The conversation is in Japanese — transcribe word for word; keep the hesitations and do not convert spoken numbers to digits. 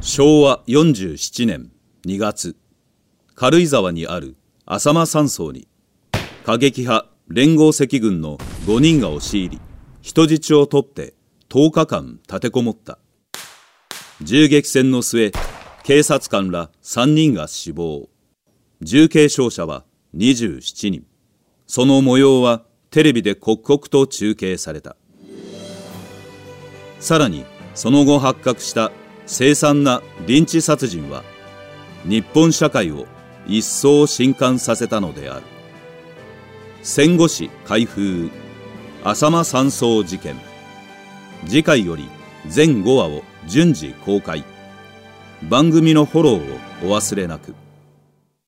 しょうわよんじゅうななねんにがつ、軽井沢にある浅間山荘に過激派連合赤軍のごにんが押し入り、人質を取ってとおかかん立てこもった。銃撃戦の末、警察官らさんにんが死亡、重軽傷者はにじゅうななにん。その模様はテレビで刻々と中継された。さらにその後発覚した凄惨なリンチ殺人は日本社会を一層震撼させたのである。戦後史開封、浅間山荘事件。次回より全ごわを順次公開。番組のフォローをお忘れなく。